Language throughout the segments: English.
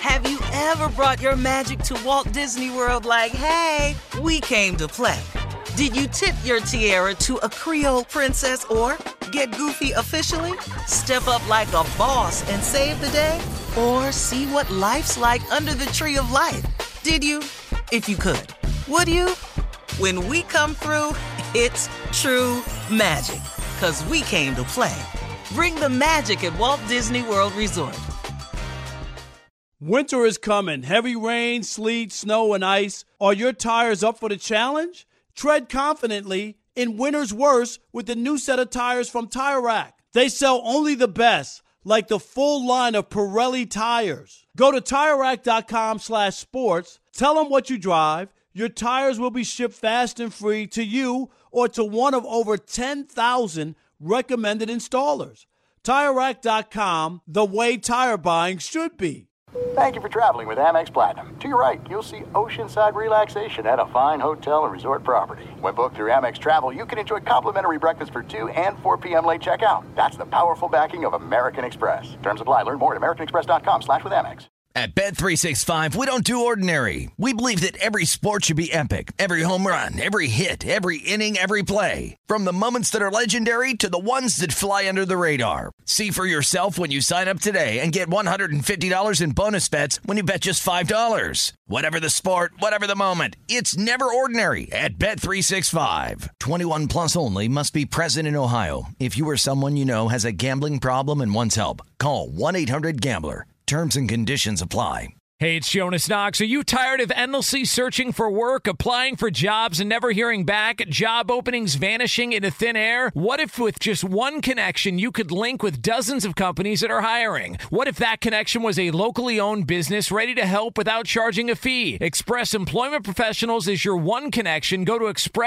Have you ever brought your magic to Walt Disney World like, hey, we came to play? Did you tip your tiara to a Creole princess or get goofy officially? Step up like a boss and save the day? Or see what life's like under the tree of life? Did you? If you could. Would you? When we come through, it's true magic. 'Cause we came to play. Bring the magic at Walt Disney World Resort. Winter is coming. Heavy rain, sleet, snow, and ice. Are your tires up for the challenge? Tread confidently in winter's worst with the new set of tires from Tire Rack. They sell only the best, like the full line of Pirelli tires. Go to TireRack.com/sports. Tell them what you drive. Your tires will be shipped fast and free to you or to one of over 10,000 recommended installers. TireRack.com, the way tire buying should be. Thank you for traveling with Amex Platinum. To your right, you'll see oceanside relaxation at a fine hotel and resort property. When booked through Amex Travel, you can enjoy complimentary breakfast for 2 and 4 p.m. late checkout. That's the powerful backing of American Express. Terms apply. Learn more at americanexpress.com/withAmex. At Bet365, we don't do ordinary. We believe that every sport should be epic. Every home run, every hit, every inning, every play. From the moments that are legendary to the ones that fly under the radar. See for yourself when you sign up today and get $150 in bonus bets when you bet just $5. Whatever the sport, whatever the moment, it's never ordinary at Bet365. 21 plus only. Must be present in Ohio. If you or someone you know has a gambling problem and wants help, call 1-800-GAMBLER. Terms and conditions apply. Hey, it's Jonas Knox. Are you tired of endlessly searching for work, applying for jobs, and never hearing back? Job openings vanishing into thin air? What if with just one connection, you could link with dozens of companies that are hiring? What if that connection was a locally owned business ready to help without charging a fee? Express Employment Professionals is your one connection. Go to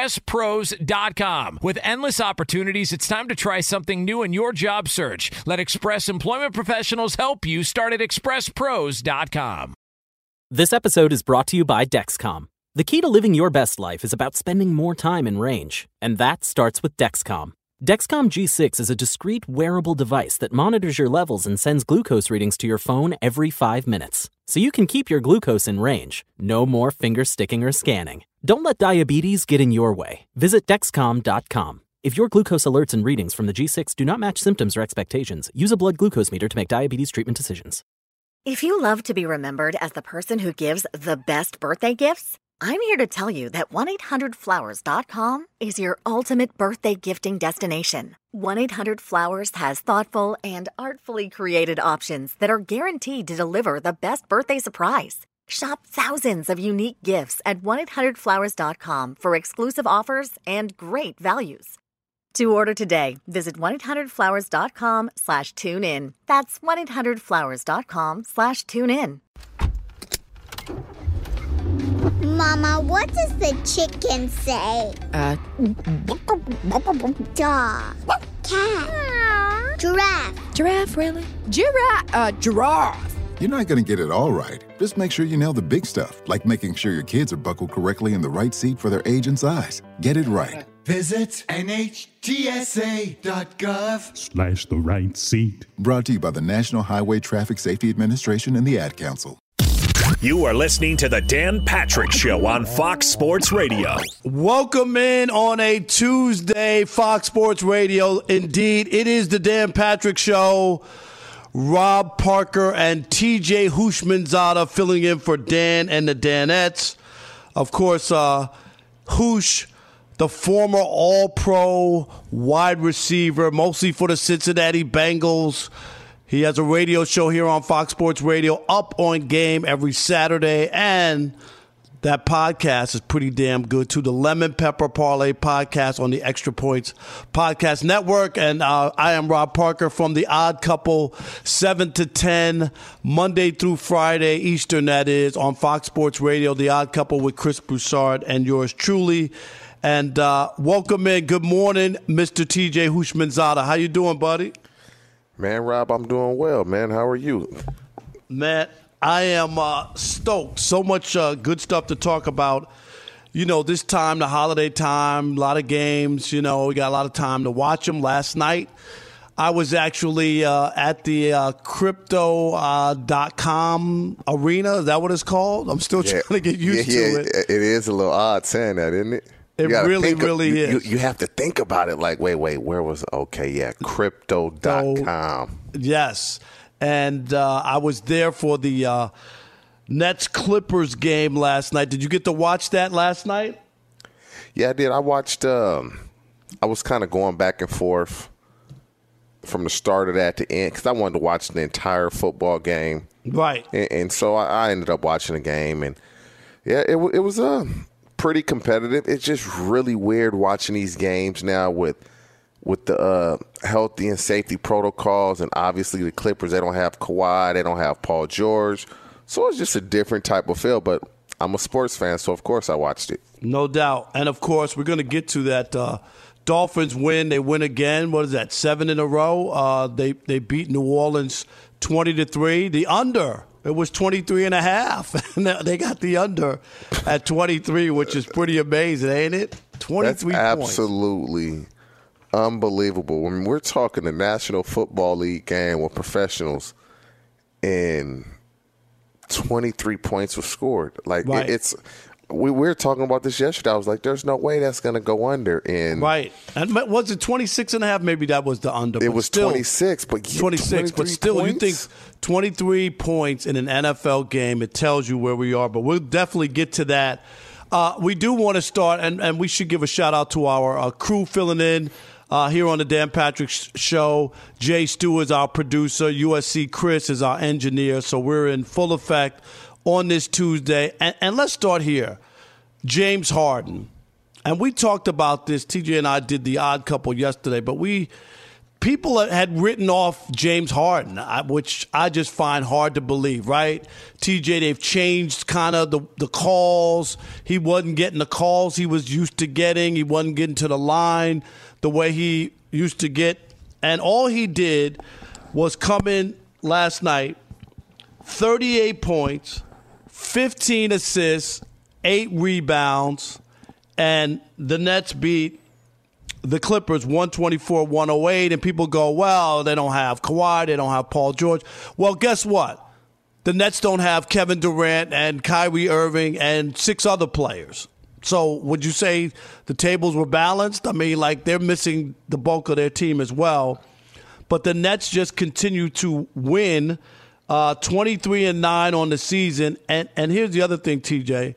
expresspros.com. With endless opportunities, it's time to try something new in your job search. Let Express Employment Professionals help you. Start at expresspros.com. This episode is brought to you by Dexcom. The key to living your best life is about spending more time in range, and that starts with Dexcom. Dexcom G6 is a discreet wearable device that monitors your levels and sends glucose readings to your phone every 5 minutes, so you can keep your glucose in range. No more finger sticking or scanning. Don't let diabetes get in your way. Visit Dexcom.com. If your glucose alerts and readings from the G6 do not match symptoms or expectations, use a blood glucose meter to make diabetes treatment decisions. If you love to be remembered as the person who gives the best birthday gifts, I'm here to tell you that 1-800-Flowers.com is your ultimate birthday gifting destination. 1-800-Flowers has thoughtful and artfully created options that are guaranteed to deliver the best birthday surprise. Shop thousands of unique gifts at 1-800-Flowers.com for exclusive offers and great values. To order today, visit 1-800-Flowers.com/tune-in. That's 1-800-Flowers.com/tune-in. Mama, what does the chicken say? Dog. Cat. Giraffe. Giraffe, really? Giraffe. You're not going to get it all right. Just make sure you nail the big stuff, like making sure your kids are buckled correctly in the right seat for their age and size. Get it right. Visit NHTSA.gov/the right seat. Brought to you by the National Highway Traffic Safety Administration and the Ad Council. You are listening to the Dan Patrick Show on Fox Sports Radio. Welcome in on a Tuesday, Fox Sports Radio. Indeed, it is the Dan Patrick Show. Rob Parker and TJ Houshmandzadeh filling in for Dan and the Danettes. Of course, Hoosh, the former All-Pro wide receiver, mostly for the Cincinnati Bengals. He has a radio show here on Fox Sports Radio, Up on Game, every Saturday. And that podcast is pretty damn good, too. The Lemon Pepper Parlay podcast on the Extra Points Podcast Network. And I am Rob Parker from The Odd Couple, 7 to 10, Monday through Friday, Eastern, that is, on Fox Sports Radio. The Odd Couple with Chris Broussard and yours truly. And welcome in. Good morning, Mr. TJ Houshmandzadeh. How you doing, buddy? Man, Rob, I'm doing well, man. How are you? Man, I am stoked. So much good stuff to talk about. You know, this time, the holiday time, a lot of games. You know, we got a lot of time to watch them. Last night, I was actually at the crypto.com arena. Is that what it's called? I'm still trying to get used to it. It is a little odd saying that, isn't it? It really is. You have to think about it like, wait, where was – okay, yeah, crypto.com. Yes. And I was there for the Nets-Clippers game last night. Did you get to watch that last night? Yeah, I did. I watched I was kind of going back and forth from the start of that to end because I wanted to watch the entire football game. Right. And so I ended up watching the game. And, yeah, it was pretty competitive. It's just really weird watching these games now with the healthy and safety protocols. And obviously the Clippers, they don't have Kawhi. They don't have Paul George. So it's just a different type of feel. But I'm a sports fan, so of course I watched it. No doubt. And, of course, we're going to get to that Dolphins win. They win again. What is that, 7 in a row? They beat New Orleans 20-3. The under, it was 23.5. They got the under at 23, which is pretty amazing, ain't it? 23 That's points. Absolutely unbelievable. When we're talking the National Football League game with professionals and 23 points were scored. Like, right. We were talking about this yesterday. I was like, there's no way that's going to go under. And right. And was it 26.5? Maybe that was the under. It was still 26. But 26. But still, points? You think 23 points in an NFL game, it tells you where we are. But we'll definitely get to that. We do want to start, and we should give a shout-out to our crew filling in here on the Dan Patrick Show. Jay Stu is our producer. USC Chris is our engineer. So we're in full effect on this Tuesday. And let's start here. James Harden. And we talked about this. TJ and I did the odd couple yesterday, but people had written off James Harden, which I just find hard to believe, right? TJ, they've changed kind of the calls. He wasn't getting the calls he was used to getting. He wasn't getting to the line the way he used to get. And all he did was come in last night, 38 points, 15 assists, 8 rebounds, and the Nets beat the Clippers 124-108, and people go, well, they don't have Kawhi, they don't have Paul George. Well, guess what? The Nets don't have Kevin Durant and Kyrie Irving and 6 other players. So would you say the tables were balanced? I mean, like, they're missing the bulk of their team as well. But the Nets just continue to win 23-9 on the season. And here's the other thing, TJ.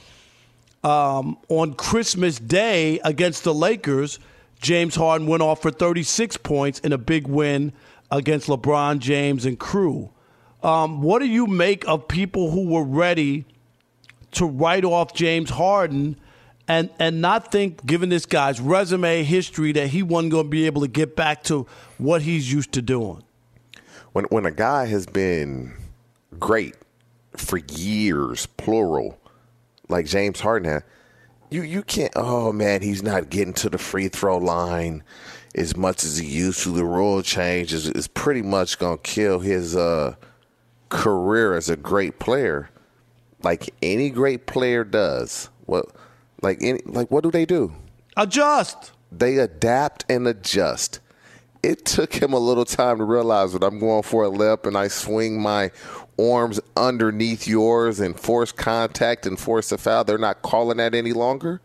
On Christmas Day against the Lakers, James Harden went off for 36 points in a big win against LeBron James and crew. What do you make of people who were ready to write off James Harden and not think, given this guy's resume, history, that he wasn't going to be able to get back to what he's used to doing? When a guy has been great for years, plural, like James Harden had, you can't, oh, man, he's not getting to the free throw line as much as he used to. The rule change is pretty much going to kill his career as a great player. Like any great player does. What do they do? Adjust. They adapt and adjust. It took him a little time to realize that I'm going for a layup and I swing my arms underneath yours and force contact and force a foul. They're not calling that any longer.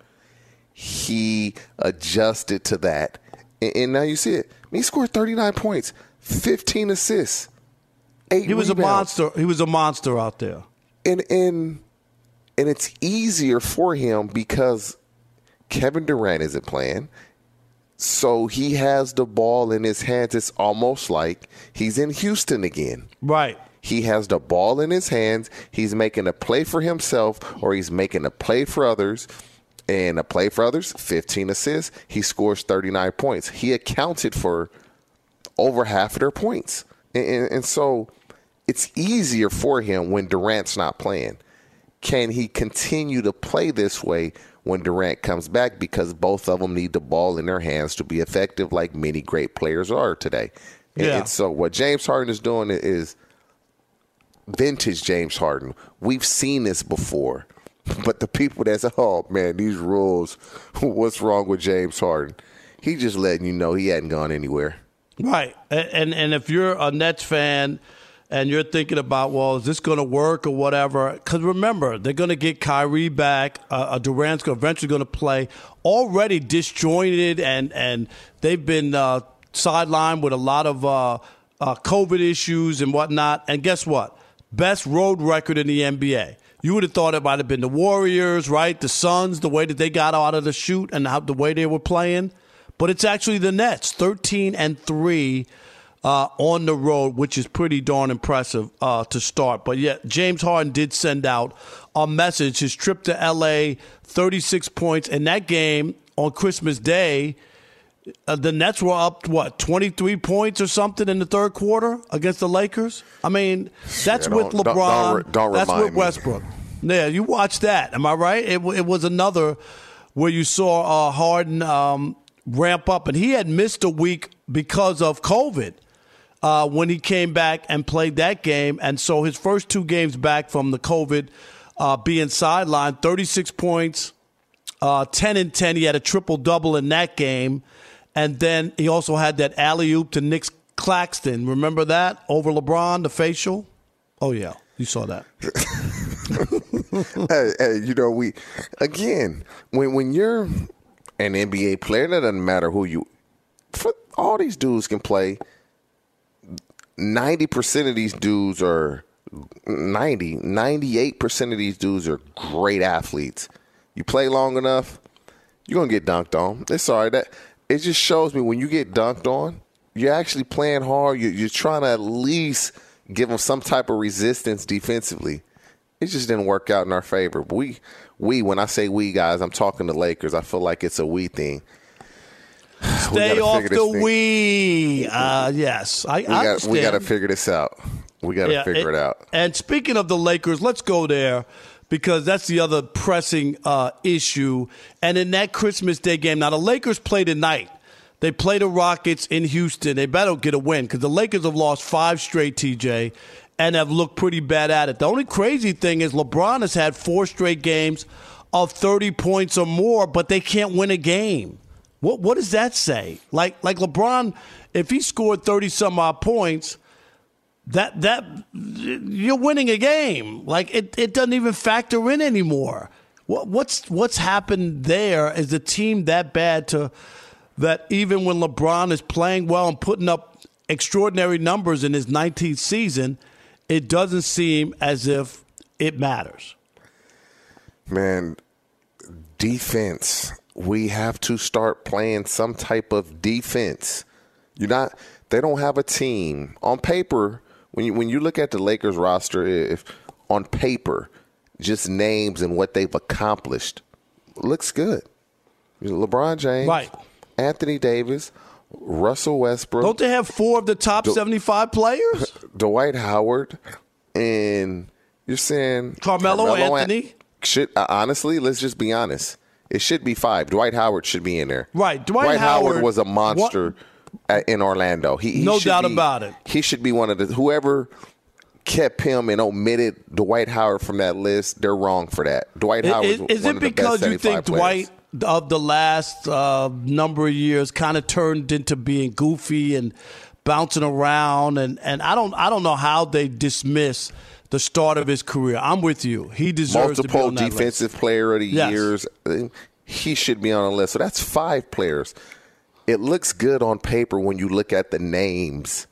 He adjusted to that. And now you see it. He scored 39 points, 15 assists, 8 He was rebounds. a monster. He was a monster out there. And it's easier for him because Kevin Durant isn't playing. So he has the ball in his hands. It's almost like he's in Houston again. Right. He has the ball in his hands. He's making a play for himself or he's making a play for others. And a play for others, 15 assists. He scores 39 points. He accounted for over half of their points. And so it's easier for him when Durant's not playing. Can he continue to play this way when Durant comes back? Because both of them need the ball in their hands to be effective like many great players are today. Yeah. And so what James Harden is doing is vintage James Harden. We've seen this before. But the people that say, oh, man, these rules, what's wrong with James Harden? He just letting you know he hadn't gone anywhere. Right. And if you're a Nets fan and you're thinking about, well, is this going to work or whatever? Because remember, they're going to get Kyrie back. Durant's eventually going to play. Already disjointed, and they've been sidelined with a lot of COVID issues and whatnot. And guess what? Best road record in the NBA. You would have thought it might have been the Warriors, right? The Suns, the way that they got out of the chute and the way they were playing. But it's actually the Nets, 13-3 on the road, which is pretty darn impressive to start. But yeah, James Harden did send out a message. His trip to L.A., 36 points. In that game on Christmas Day, the Nets were up, 23 points or something in the third quarter against the Lakers? I mean, that's with LeBron. Don't that's with me. Westbrook. Yeah, you watch that. Am I right? It was another where you saw Harden ramp up, and he had missed a week because of COVID when he came back and played that game. And so his first two games back from the COVID being sidelined, 36 points, 10-10. He had a triple-double in that game. And then he also had that alley-oop to Nick Claxton. Remember that? Over LeBron, the facial? Oh, yeah. You saw that. When you're an NBA player, that doesn't matter who you – all these dudes can play. 90% of these dudes are 98% of these dudes are great athletes. You play long enough, you're going to get dunked on. It's all right. It just shows me when you get dunked on, you're actually playing hard. You're trying to at least give them some type of resistance defensively. It just didn't work out in our favor. But when I say we, guys, I'm talking to Lakers. I feel like it's a we thing. Stay off the we. Yes. I understand. We got to figure this out. We got to figure it out. And speaking of the Lakers, let's go there, because that's the other pressing issue. And in that Christmas Day game, now the Lakers play tonight. They play the Rockets in Houston. They better get a win, because the Lakers have lost 5 straight, TJ, and have looked pretty bad at it. The only crazy thing is LeBron has had 4 straight games of 30 points or more, but they can't win a game. What does that say? Like LeBron, if he scored 30-some-odd points, that you're winning a game. Like it doesn't even factor in anymore. What's happened there? Is the team that bad that even when LeBron is playing well and putting up extraordinary numbers in his 19th season, it doesn't seem as if it matters? Man, defense. We have to start playing some type of defense. They don't have a team. On paper, when you look at the Lakers roster, if on paper, just names and what they've accomplished, looks good. LeBron James, right. Anthony Davis, Russell Westbrook. Don't they have 4 of the top 75 players? Dwight Howard, and you're saying Carmelo Anthony? Honestly, let's just be honest. It should be 5. Dwight Howard should be in there. Right. Dwight Howard was a monster in Orlando. He no doubt about it. He should be one of the – whoever kept him and omitted Dwight Howard from that list, they're wrong for that. Dwight Howard was one of the best 75 players. Is it because you think Dwight of the last number of years kind of turned into being goofy and bouncing around? And I don't know how they dismiss – the start of his career. I'm with you. He deserves to be on that list. Multiple defensive player of the years. He should be on the list. So that's 5 players. It looks good on paper when you look at the names.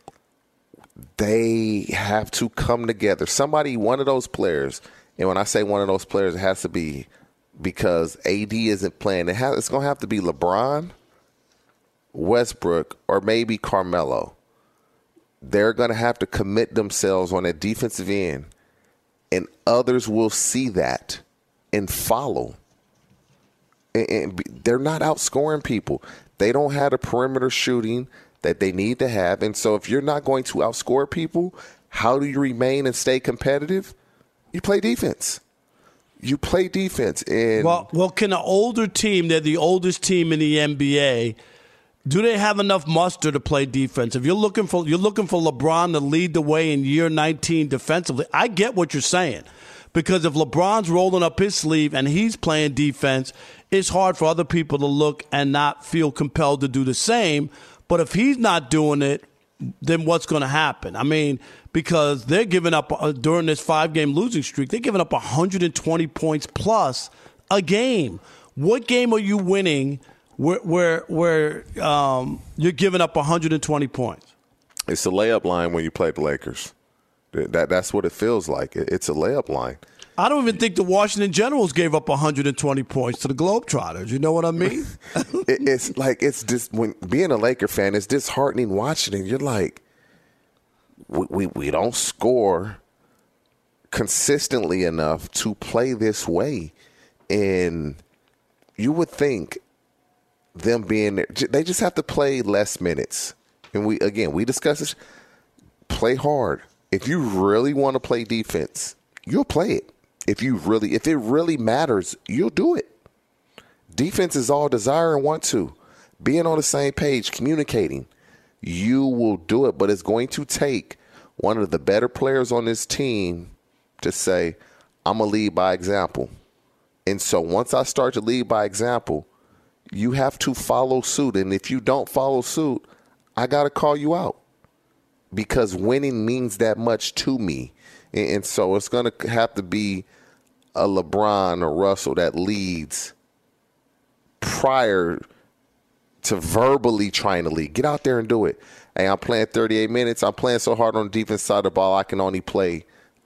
They have to come together. One of those players, and when I say one of those players, it has to be because AD isn't playing. It's going to have to be LeBron, Westbrook, or maybe Carmelo. They're going to have to commit themselves on a defensive end, and others will see that and follow. And they're not outscoring people. They don't have the perimeter shooting that they need to have. And so if you're not going to outscore people, how do you remain and stay competitive? You play defense. And well, can an older team, they're the oldest team in the NBA, do they have enough muster to play defense? If you're looking for LeBron to lead the way in year 19 defensively, I get what you're saying. Because if LeBron's rolling up his sleeve and he's playing defense, it's hard for other people to look and not feel compelled to do the same. But if he's not doing it, then what's going to happen? I mean, because they're giving up during this 5-game losing streak, they're giving up 120 points plus a game. What game are you winning where you're giving up 120 points? It's a layup line when you play the Lakers. That's what it feels like. It's a layup line. I don't even think the Washington Generals gave up 120 points to the Globetrotters. You know what I mean? It's like, it's just, when being a Laker fan, it's disheartening watching it. You're like, we don't score consistently enough to play this way. And you would think them being there, they just have to play less minutes. And we discuss this. Play hard. If you really want to play defense, you'll play it. If it really matters, you'll do it. Defense is all desire and want to. Being on the same page, communicating, you will do it. But it's going to take one of the better players on this team to say, I'm going to lead by example. And so once I start to lead by example, you have to follow suit. And if you don't follow suit, I got to call you out, because winning means that much to me. And so it's going to have to be a LeBron or Russell that leads prior to verbally trying to lead. Get out there and do it. Hey, I'm playing 38 minutes. I'm playing so hard on the defense side of the ball, I can only play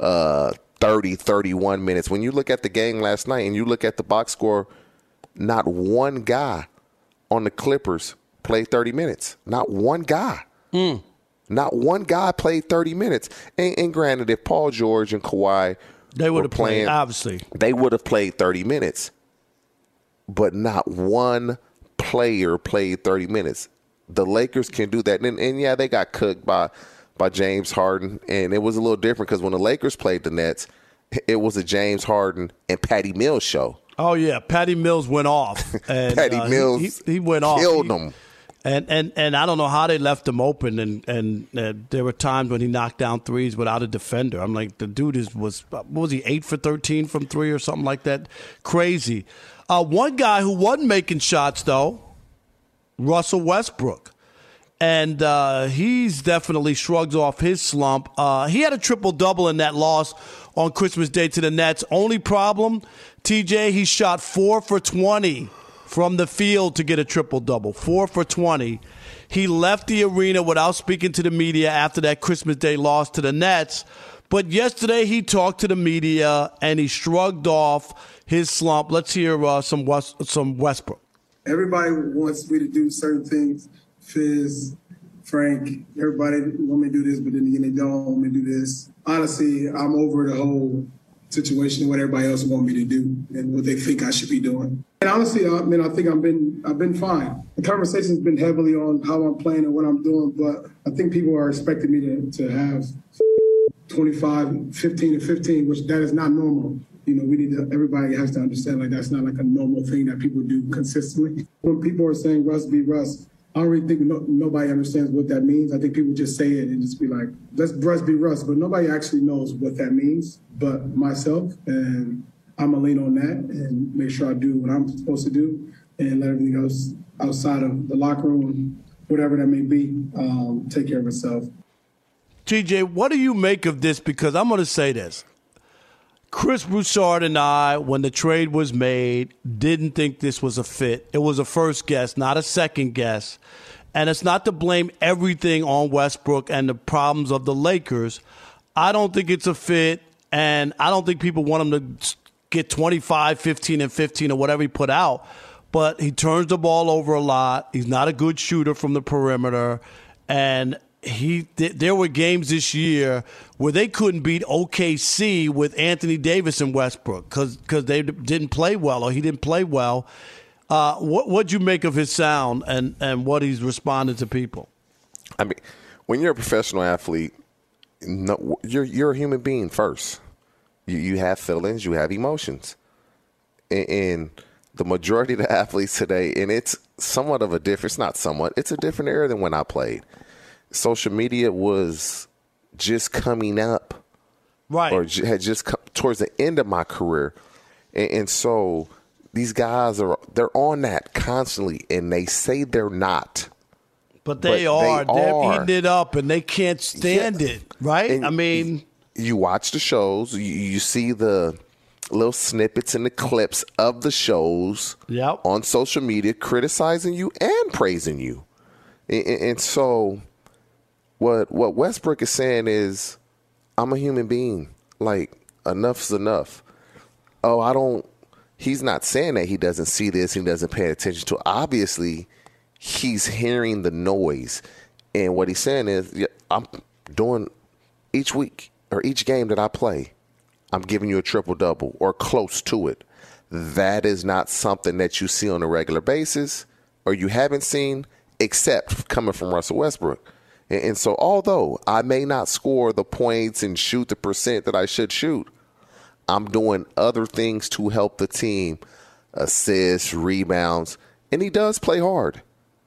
30, 31 minutes. When you look at the game last night and you look at the box score, not one guy on the Clippers played 30 minutes. Not one guy. Not one guy played 30 minutes. And granted, if Paul George and Kawhi were playing, obviously, they would have played 30 minutes. But not one player played 30 minutes. The Lakers can do that. And yeah, they got cooked by James Harden. And it was a little different because when the Lakers played the Nets, it was a James Harden and Patty Mills show. Oh, yeah. Patty Mills went off. And, Patty Mills he went off. Killed them. And I don't know how they left him open, and there were times when he knocked down threes without a defender. I'm like, the dude was 8 for 13 from three or something like that? Crazy. One guy who wasn't making shots, though, Russell Westbrook. And he's definitely shrugged off his slump. He had a triple-double in that loss on Christmas Day to the Nets. Only problem, TJ, he shot 4 for 20. From the field to get a triple-double, 4 for 20. He left the arena without speaking to the media after that Christmas Day loss to the Nets. But yesterday he talked to the media, and he shrugged off his slump. Let's hear some Westbrook. Everybody wants me to do certain things. Fizz, Frank, everybody want me to do this, but then again, they don't want me to do this. Honestly, I'm over the whole situation, what everybody else want me to do and what they think I should be doing. And honestly, I think I've been fine. The conversation's been heavily on how I'm playing and what I'm doing, but I think people are expecting me to have 25, 15, and 15, which that is not normal. You know, everybody has to understand, like, that's not like a normal thing that people do consistently. When people are saying Russ be Russ, I don't really think nobody understands what that means. I think people just say it and just be like, let's Russ be Russ, but nobody actually knows what that means but myself. And I'm going to lean on that and make sure I do what I'm supposed to do and let everything else outside of the locker room, whatever that may be, take care of itself. TJ, what do you make of this? Because I'm going to say this. Chris Broussard and I, when the trade was made, didn't think this was a fit. It was a first guess, not a second guess. And it's not to blame everything on Westbrook and the problems of the Lakers. I don't think it's a fit, and I don't think people want him to get 25, 15, and 15 or whatever he put out. But he turns the ball over a lot. He's not a good shooter from the perimeter. And there were games this year where they couldn't beat OKC with Anthony Davis and Westbrook because they didn't play well or he didn't play well. What'd you make of his sound and what he's responded to people? I mean, when you're a professional athlete, you're a human being first. You have feelings, you have emotions. And the majority of the athletes today, and it's somewhat of a different, it's not somewhat, it's a different era than when I played. Social media was just coming up, right? Or had just come towards the end of my career, and so these guys they're on that constantly, and they say they're not, But they're eating it up, and they can't stand it, right? And I mean, you watch the shows, you see the little snippets and the clips of the shows on social media criticizing you and praising you. And so what Westbrook is saying is, I'm a human being. Like, enough's enough. He's not saying that he doesn't see this, he doesn't pay attention to it. Obviously, he's hearing the noise. And what he's saying is, I'm doing each week or each game that I play, I'm giving you a triple-double or close to it. That is not something that you see on a regular basis or you haven't seen except coming from Russell Westbrook. And so although I may not score the points and shoot the percent that I should shoot, I'm doing other things to help the team, assists, rebounds, and he does play hard.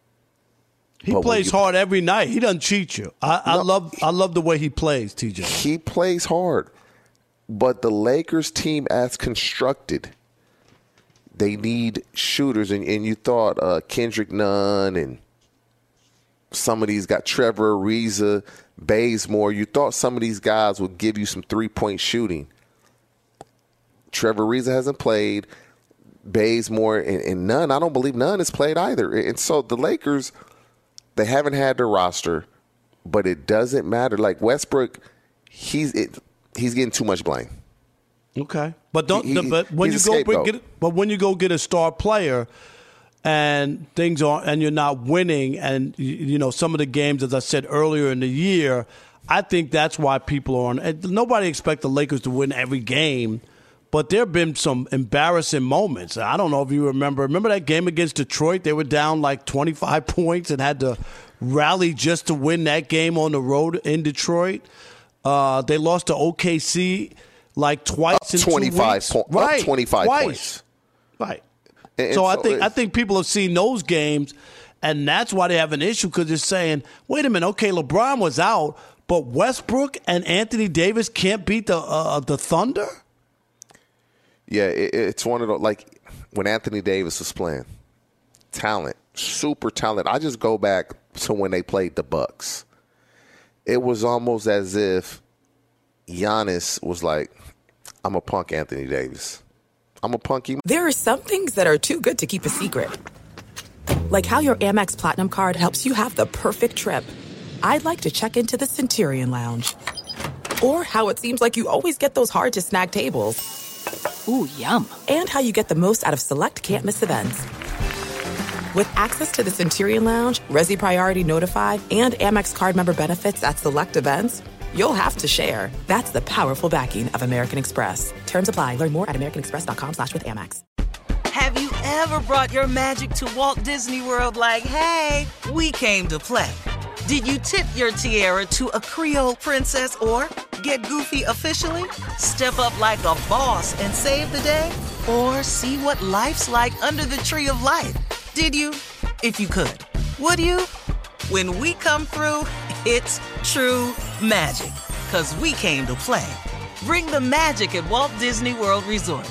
He plays hard every night. He doesn't cheat you. I love the way he plays, TJ. He plays hard. But the Lakers team as constructed, they need shooters. And you thought Kendrick Nunn and some of these got Trevor Ariza, Bazemore. You thought some of these guys would give you some three-point shooting. Trevor Ariza hasn't played. Bazemore and Nunn, I don't believe Nunn has played either. And so the Lakers, they haven't had their roster, but it doesn't matter. Like Westbrook, he's getting too much blame. Okay, but when you go get a star player and things aren't, and you're not winning, and you know some of the games, as I said earlier in the year, I think that's why people are on. And nobody expects the Lakers to win every game, but there have been some embarrassing moments. I don't know if you remember that game against Detroit. They were down like 25 points and had to rally just to win that game on the road in Detroit. They lost to OKC like twice in 25 2 weeks. Right, 25 twice. Points. Right. So I think people have seen those games, and that's why they have an issue, because they're saying, wait a minute, okay, LeBron was out, but Westbrook and Anthony Davis can't beat the Thunder? Yeah, it's one of those, like when Anthony Davis was playing. Talent, super talent. I just go back to when they played the Bucks. It was almost as if Giannis was like, I'm a punk Anthony Davis. I'm a punk him. There are some things that are too good to keep a secret. Like how your Amex Platinum card helps you have the perfect trip. I'd like to check into the Centurion Lounge. Or how it seems like you always get those hard-to-snag tables. Ooh, yum. And how you get the most out of select can't-miss events. With access to the Centurion Lounge, Resi Priority Notify, and Amex card member benefits at select events, you'll have to share. That's the powerful backing of American Express. Terms apply. Learn more at americanexpress.com/withAmex. Have you ever brought your magic to Walt Disney World like, hey, we came to play? Did you tip your tiara to a Creole princess or get goofy officially? Step up like a boss and save the day? Or see what life's like under the tree of life? Did you? If you could. Would you? When we come through, it's true magic. 'Cause we came to play. Bring the magic at Walt Disney World Resort.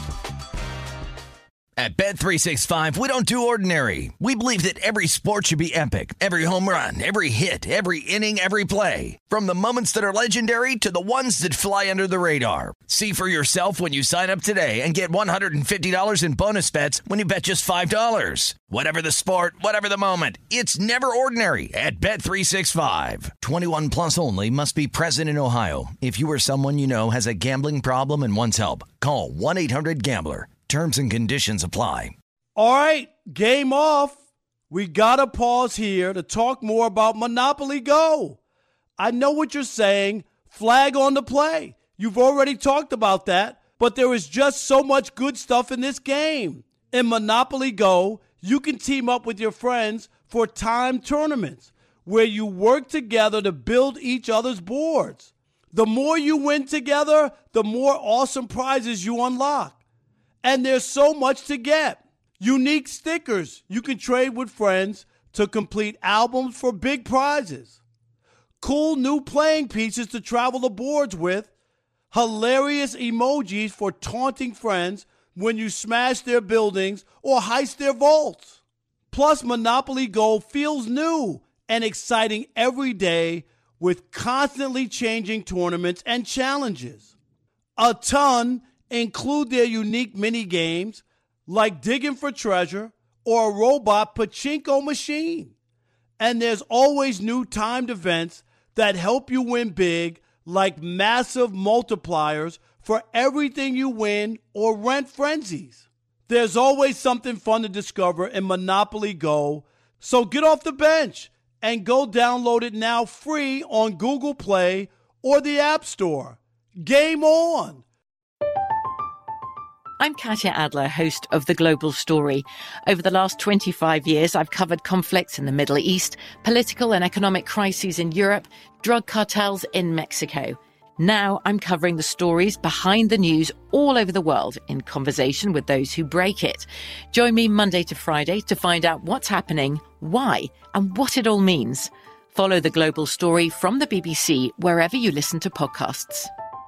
At Bet365, we don't do ordinary. We believe that every sport should be epic. Every home run, every hit, every inning, every play. From the moments that are legendary to the ones that fly under the radar. See for yourself when you sign up today and get $150 in bonus bets when you bet just $5. Whatever the sport, whatever the moment, it's never ordinary at Bet365. 21 plus only. Must be present in Ohio. If you or someone you know has a gambling problem and wants help, call 1-800-GAMBLER. Terms and conditions apply. All right, game off. We got to pause here to talk more about Monopoly Go. I know what you're saying. Flag on the play. You've already talked about that, but there is just so much good stuff in this game. In Monopoly Go, you can team up with your friends for timed tournaments where you work together to build each other's boards. The more you win together, the more awesome prizes you unlock. And there's so much to get. Unique stickers you can trade with friends to complete albums for big prizes. Cool new playing pieces to travel the boards with. Hilarious emojis for taunting friends when you smash their buildings or heist their vaults. Plus, Monopoly Go feels new and exciting every day with constantly changing tournaments and challenges. A ton include their unique mini games like digging for treasure or a robot pachinko machine. And there's always new timed events that help you win big, like massive multipliers for everything you win or rent frenzies. There's always something fun to discover in Monopoly Go, so get off the bench and go download it now free on Google Play or the App Store. Game on! I'm Katya Adler, host of The Global Story. Over the last 25 years, I've covered conflicts in the Middle East, political and economic crises in Europe, drug cartels in Mexico. Now I'm covering the stories behind the news all over the world in conversation with those who break it. Join me Monday to Friday to find out what's happening, why, and what it all means. Follow The Global Story from the BBC wherever you listen to podcasts.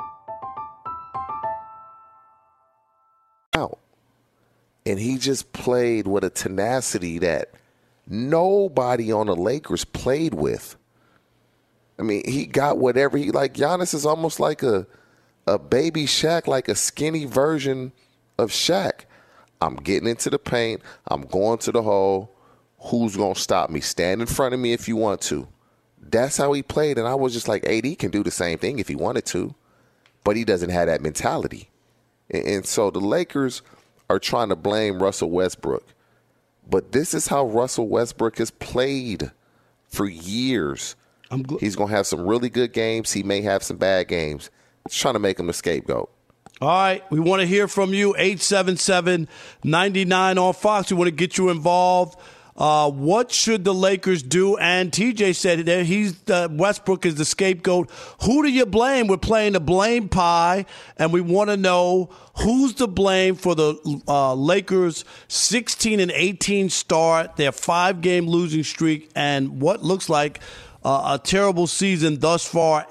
Out. And he just played with a tenacity that nobody on the Lakers played with. I mean, he got whatever he like. Giannis is almost like a baby Shaq, like a skinny version of Shaq. I'm getting into the paint. I'm going to the hole. Who's going to stop me? Stand in front of me if you want to. That's how he played. And I was just like, AD can do the same thing if he wanted to, but he doesn't have that mentality. And so the Lakers are trying to blame Russell Westbrook. But this is how Russell Westbrook has played for years. He's going to have some really good games. He may have some bad games. It's trying to make him the scapegoat. All right. We want to hear from you. 877-99 on Fox. We want to get you involved. What should the Lakers do? And TJ said that Westbrook is the scapegoat. Who do you blame? We're playing the blame pie, and we want to know who's to blame for the Lakers' 16-18 start, their 5-game losing streak, and what looks like a terrible season thus far.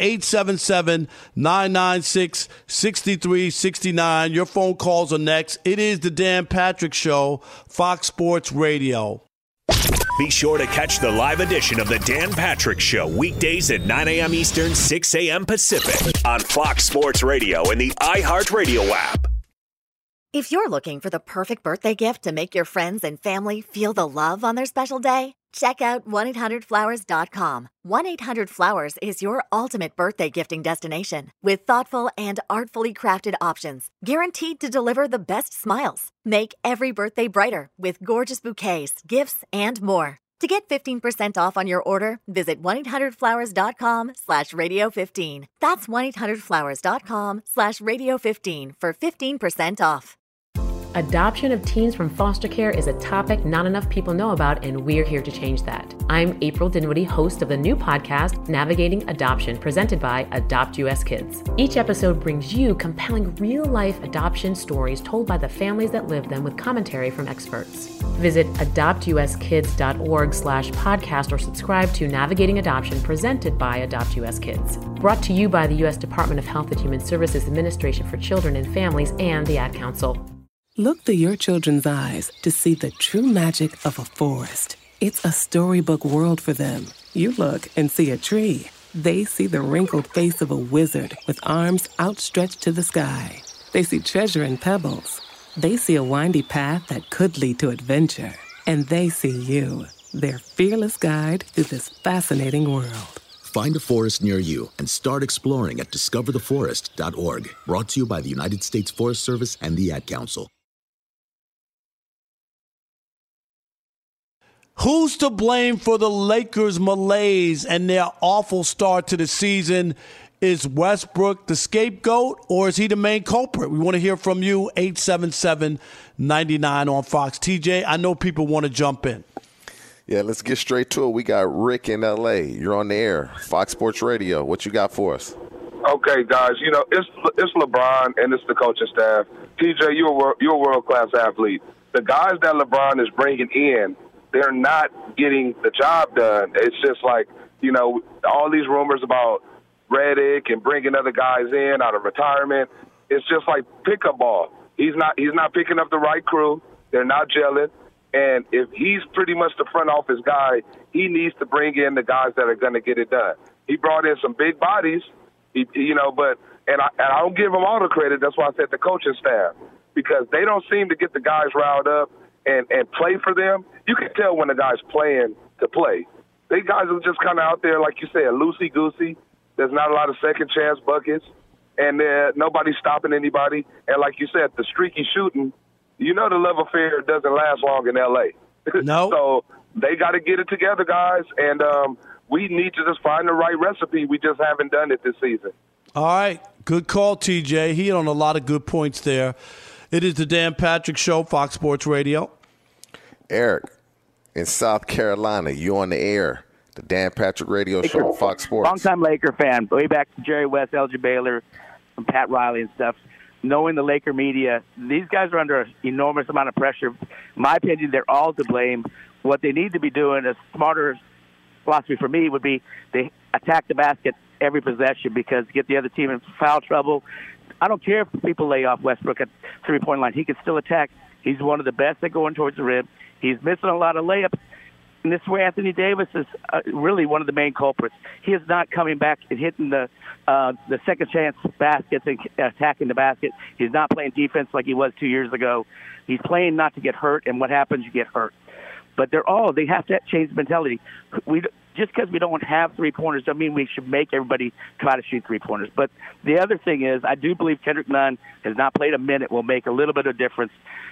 877-996-6369. Your phone calls are next. It is the Dan Patrick Show, Fox Sports Radio. Be sure to catch the live edition of the Dan Patrick Show weekdays at 9 a.m. Eastern, 6 a.m. Pacific on Fox Sports Radio and the iHeartRadio app. If you're looking for the perfect birthday gift to make your friends and family feel the love on their special day, check out 1-800-Flowers.com. 1-800-Flowers is your ultimate birthday gifting destination with thoughtful and artfully crafted options, guaranteed to deliver the best smiles. Make every birthday brighter with gorgeous bouquets, gifts, and more. To get 15% off on your order, visit 1-800-Flowers.com/radio15. That's 1-800-Flowers.com/radio15 for 15% off. Adoption of teens from foster care is a topic not enough people know about, and we're here to change that. I'm April Dinwiddie, host of the new podcast, Navigating Adoption, presented by Adopt US Kids. Each episode brings you compelling real-life adoption stories told by the families that live them with commentary from experts. Visit adoptuskids.org/podcast or subscribe to Navigating Adoption, presented by Adopt US Kids. Brought to you by the U.S. Department of Health and Human Services Administration for Children and Families and the Ad Council. Look through your children's eyes to see the true magic of a forest. It's a storybook world for them. You look and see a tree. They see the wrinkled face of a wizard with arms outstretched to the sky. They see treasure in pebbles. They see a windy path that could lead to adventure. And they see you, their fearless guide through this fascinating world. Find a forest near you and start exploring at discovertheforest.org. Brought to you by the United States Forest Service and the Ad Council. Who's to blame for the Lakers' malaise and their awful start to the season? Is Westbrook the scapegoat, or is he the main culprit? We want to hear from you, 877-99 on Fox. TJ, I know people want to jump in. Yeah, let's get straight to it. We got Rick in L.A. You're on the air, Fox Sports Radio. What you got for us? Okay, guys, you know, it's LeBron and it's the coaching staff. TJ, you're a world-class athlete. The guys that LeBron is bringing in, they're not getting the job done. It's just like, you know, all these rumors about Redick and bringing other guys in out of retirement. It's just like pickup ball. He's not picking up the right crew. They're not gelling. And if he's pretty much the front office guy, he needs to bring in the guys that are going to get it done. He brought in some big bodies, but I don't give him all the credit. That's why I said the coaching staff, because they don't seem to get the guys riled up and play for them. You can tell when the guy's playing to play. They guys are just kind of out there, like you said, loosey-goosey. There's not a lot of second-chance buckets, and nobody's stopping anybody. And like you said, the streaky shooting, the love affair doesn't last long in L.A. No. So they got to get it together, guys, and we need to just find the right recipe. We just haven't done it this season. All right. Good call, TJ. He hit on a lot of good points there. It is the Dan Patrick Show, Fox Sports Radio. Eric, in South Carolina, you on the air. The Dan Patrick Radio Show, Fox Sports. Longtime Laker fan, way back to Jerry West, Elgin Baylor, and Pat Riley and stuff. Knowing the Laker media, these guys are under an enormous amount of pressure. In my opinion, they're all to blame. What they need to be doing, a smarter philosophy for me, would be they attack the basket every possession, because get the other team in foul trouble. I don't care if people lay off Westbrook at three-point line. He can still attack. He's one of the best at going towards the rim. He's missing a lot of layups. And this is where Anthony Davis is really one of the main culprits. He is not coming back and hitting the second chance baskets and attacking the basket. He's not playing defense like he was 2 years ago. He's playing not to get hurt, and what happens, you get hurt. But they have to change the mentality. Just because we don't have three-pointers doesn't mean we should make everybody try to shoot three-pointers. But the other thing is, I do believe Kendrick Nunn has not played a minute, will make a little bit of difference.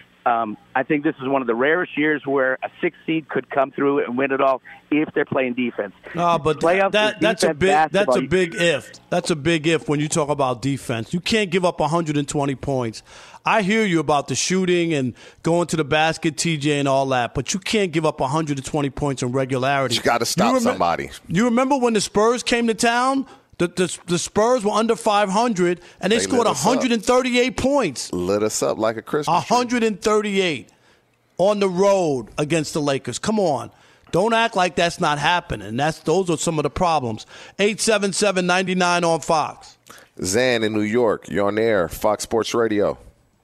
I think this is one of the rarest years where a 6 seed could come through and win it all if they're playing defense. No, but that's a big if. That's a big if when you talk about defense. You can't give up 120 points. I hear you about the shooting and going to the basket, TJ, and all that, but you can't give up 120 points in regularity. You got to stop somebody. You remember when the Spurs came to town? The Spurs were under 500, and they scored 138 points. Lit us up like a Christmas tree. 138 on the road against the Lakers. Come on. Don't act like that's not happening. Those are some of the problems. 877-99 on Fox. Zan in New York, you're on the air, Fox Sports Radio.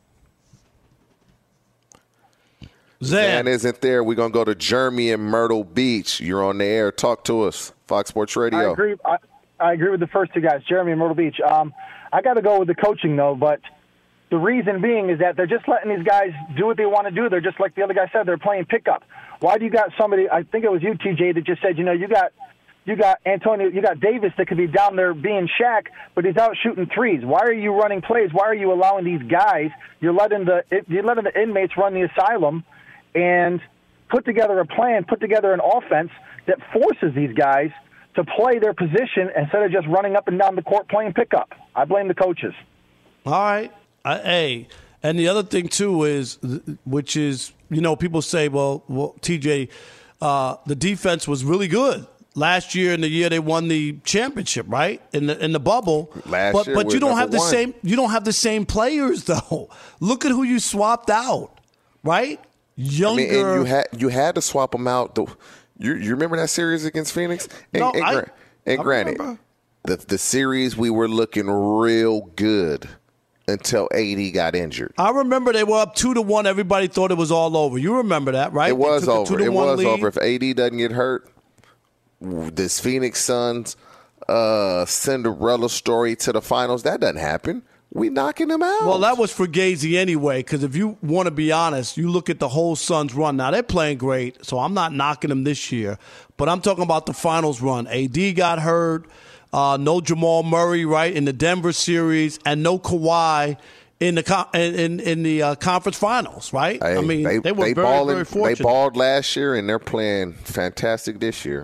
Zan isn't there. We're going to go to Jeremy in Myrtle Beach. You're on the air. Talk to us, Fox Sports Radio. I agree with the first two guys, Jeremy and Myrtle Beach. I got to go with the coaching, though, but the reason being is that they're just letting these guys do what they want to do. They're just like the other guy said, they're playing pickup. Why do you got somebody, I think it was you, TJ, that just said, you got Antonio, you got Davis that could be down there being Shaq, but he's out shooting threes. Why are you running plays? Why are you allowing these guys, you're letting the inmates run the asylum and put together a plan, put together an offense that forces these guys to play their position instead of just running up and down the court playing pickup. I blame the coaches. All right. Hey, and the other thing, too, is, which is, people say, well, TJ, the defense was really good last year and the year they won the championship, right? In the bubble. But you don't have the same players, though. Look at who you swapped out, right? Younger. And you had to swap them out. You remember that series against Phoenix? Granted, the series we were looking real good until AD got injured. I remember they were up 2-1. Everybody thought it was all over. You remember that, right? It was over. It was lead. over. If AD doesn't get hurt, this Phoenix Suns Cinderella story to the finals, that doesn't happen. We knocking them out. Well, that was for Fugazi anyway, because if you want to be honest, you look at the whole Suns run. Now, they're playing great, so I'm not knocking them this year. But I'm talking about the finals run. AD got hurt. No Jamal Murray, right, in the Denver series, and no Kawhi in the conference finals, right? Hey, they were very fortunate. They balled last year, and they're playing fantastic this year.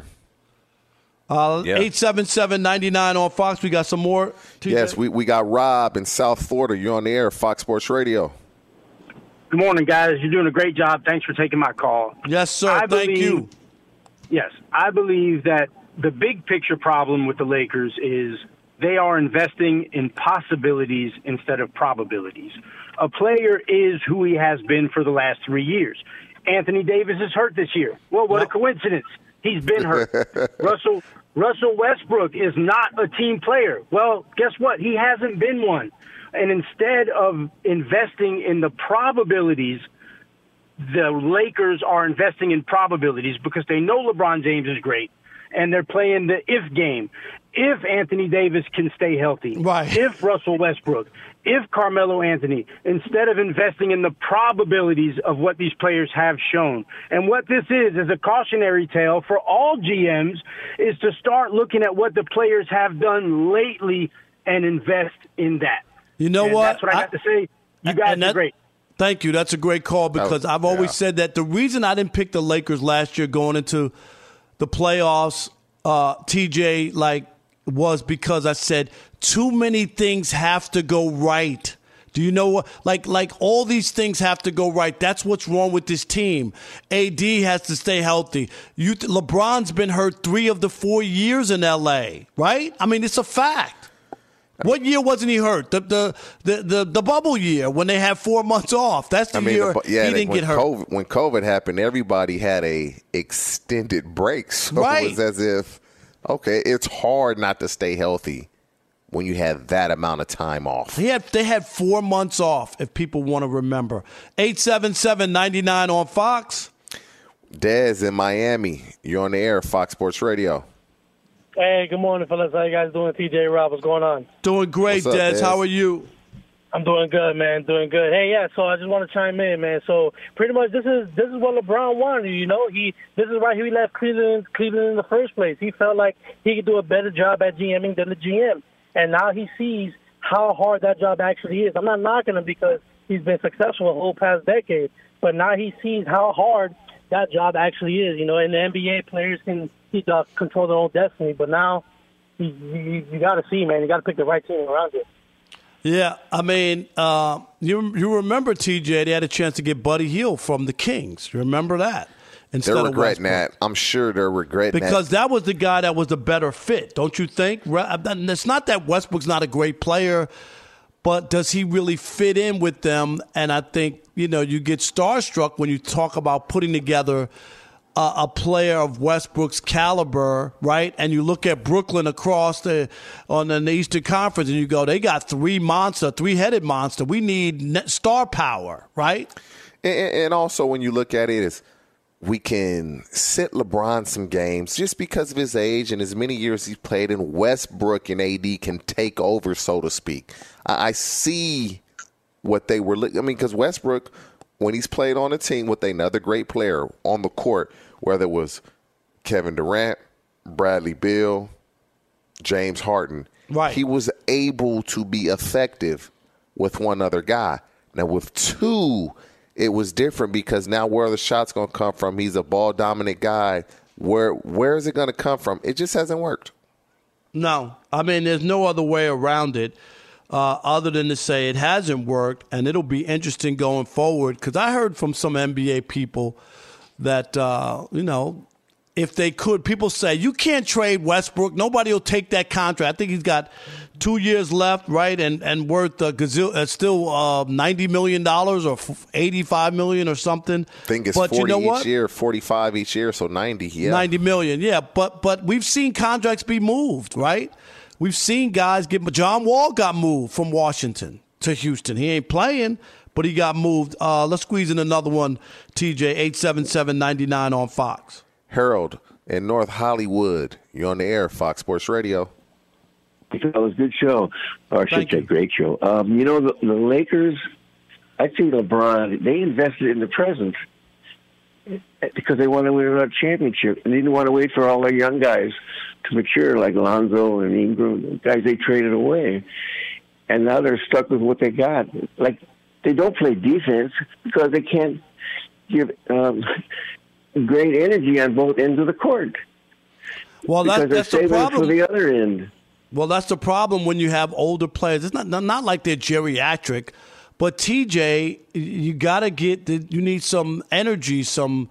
877-99 on Fox. We got some more. TJ? Yes, we got Rob in South Florida. You're on the air, Fox Sports Radio. Good morning, guys. You're doing a great job. Thanks for taking my call. Yes, sir. Thank you. Yes, I believe that the big picture problem with the Lakers is they are investing in possibilities instead of probabilities. A player is who he has been for the last 3 years. Anthony Davis is hurt this year. Well, what a coincidence. He's been hurt. Russell Westbrook is not a team player. Well, guess what? He hasn't been one. And instead of investing in the probabilities, the Lakers are investing in probabilities because they know LeBron James is great, and they're playing the if game. If Anthony Davis can stay healthy, right. If Russell Westbrook, if Carmelo Anthony, instead of investing in the probabilities of what these players have shown. And what this is a cautionary tale for all GMs, is to start looking at what the players have done lately and invest in that. You know what? That's what I got to say. You guys are great. Thank you. That's a great call because I've always said that the reason I didn't pick the Lakers last year going into the playoffs, TJ, was because I said too many things have to go right. Do you know what? Like all these things have to go right. That's what's wrong with this team. AD has to stay healthy. LeBron's been hurt 3 of the 4 years in LA, right? I mean, it's a fact. What year wasn't he hurt? The bubble year when they had 4 months off. That's the year he didn't get hurt. When COVID happened, everybody had a extended break. So it was as if, okay, it's hard not to stay healthy when you have that amount of time off. They had 4 months off, if people want to remember. 877-99 on Fox. Dez in Miami. You're on the air, Fox Sports Radio. Hey, good morning, fellas. How you guys doing? TJ, Rob, what's going on? Doing great, What's up, Dez. How are you? I'm doing good, man. Doing good. Hey, yeah. So I just want to chime in, man. So pretty much, this is what LeBron wanted. You know, this is why he left Cleveland in the first place. He felt like he could do a better job at GMing than the GM, and now he sees how hard that job actually is. I'm not knocking him because he's been successful the whole past decade, but now he sees how hard that job actually is. You know, in the NBA, players can control their own destiny, but now you got to see, man. You got to pick the right team around you. Yeah, I mean, you remember, TJ, they had a chance to get Buddy Hield from the Kings. You remember that? They're regretting that. I'm sure they're regretting that. Because that was the guy that was the better fit, don't you think? It's not that Westbrook's not a great player, but does he really fit in with them? And I think, you get starstruck when you talk about putting together a player of Westbrook's caliber, right? And you look at Brooklyn on the Eastern Conference, and you go, they got three-headed monster. We need star power, right? And also, when you look at it, is we can sit LeBron some games just because of his age and as many years he's played in. Westbrook and AD can take over, so to speak. I see what they were looking. I mean, because Westbrook, when he's played on a team with another great player on the court, whether it was Kevin Durant, Bradley Beal, James Harden, he was able to be effective with one other guy. Now, with two, it was different because now where are the shots going to come from? He's a ball-dominant guy. Where is it going to come from? It just hasn't worked. No. I mean, there's no other way around it other than to say it hasn't worked, and it'll be interesting going forward because I heard from some NBA people that, if they could, people say, you can't trade Westbrook. Nobody will take that contract. I think he's got 2 years left, right, and worth still $90 million or $85 million or something. I think it's 40 each year, 45 each year, so 90, yeah. $90 million, yeah. But we've seen contracts be moved, right? We've seen guys John Wall got moved from Washington to Houston. He ain't playing, but he got moved. Let's squeeze in another one, TJ, 877-99 on Fox. Harold in North Hollywood. You're on the air, Fox Sports Radio. That was a good show. Or I should say great show. The Lakers, I think LeBron, they invested in the present because they wanted to win another championship. And they didn't want to wait for all their young guys to mature, like Lonzo and Ingram, guys they traded away. And now they're stuck with what they got. Like, they don't play defense because they can't give great energy on both ends of the court. Well, that's the problem. For the other end. Well, that's the problem when you have older players. It's not like they're geriatric, but TJ, you got to you need some energy, some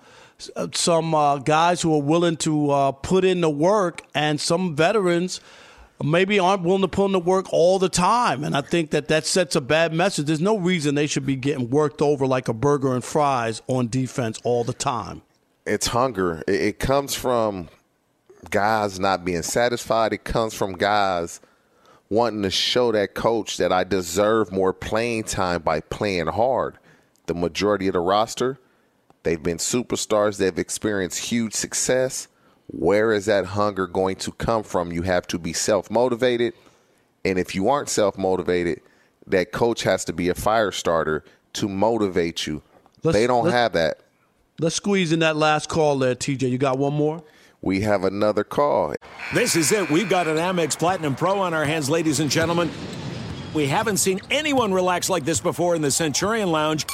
guys who are willing to put in the work, and some veterans maybe aren't willing to put in the work all the time. And I think that sets a bad message. There's no reason they should be getting worked over like a burger and fries on defense all the time. It's hunger. It comes from guys not being satisfied. It comes from guys wanting to show that coach that I deserve more playing time by playing hard. The majority of the roster, They've been superstars. They've experienced huge success. Where is that hunger going to come from? You have to be self-motivated. And if you aren't self-motivated, that coach has to be a fire starter to motivate you. They don't have that. Let's squeeze in that last call there, TJ. You got one more? We have another call. This is it. We've got an Amex Platinum Pro on our hands, ladies and gentlemen. We haven't seen anyone relax like this before in the Centurion Lounge.